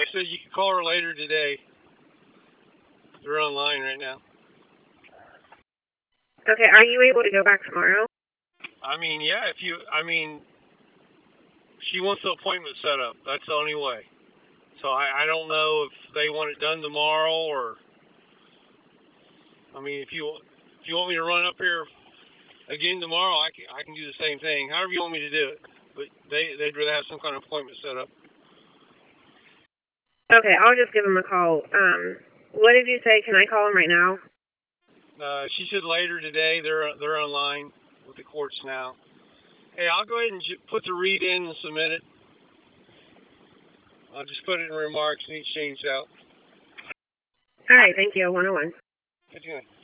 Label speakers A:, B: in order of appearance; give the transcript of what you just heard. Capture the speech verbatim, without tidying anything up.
A: said you can call her later today. They're online right now.
B: Okay, are you able to go back tomorrow?
A: I mean, yeah, if you, I mean, she wants the appointment set up. That's the only way. So I, I don't know if they want it done tomorrow or, I mean, if you if you want me to run up here again tomorrow, I can, I can do the same thing. However you want me to do it. But they, they'd rather have some kind of appointment set up.
B: Okay, I'll just give them a call. Um, what did you say? Can I call them right now?
A: Uh, she said later today. They're they're online with the courts now. Hey, I'll go ahead and j- put the read in and submit it. I'll just put it in remarks and each changed out.
B: All right, thank you. one oh one.
A: Good.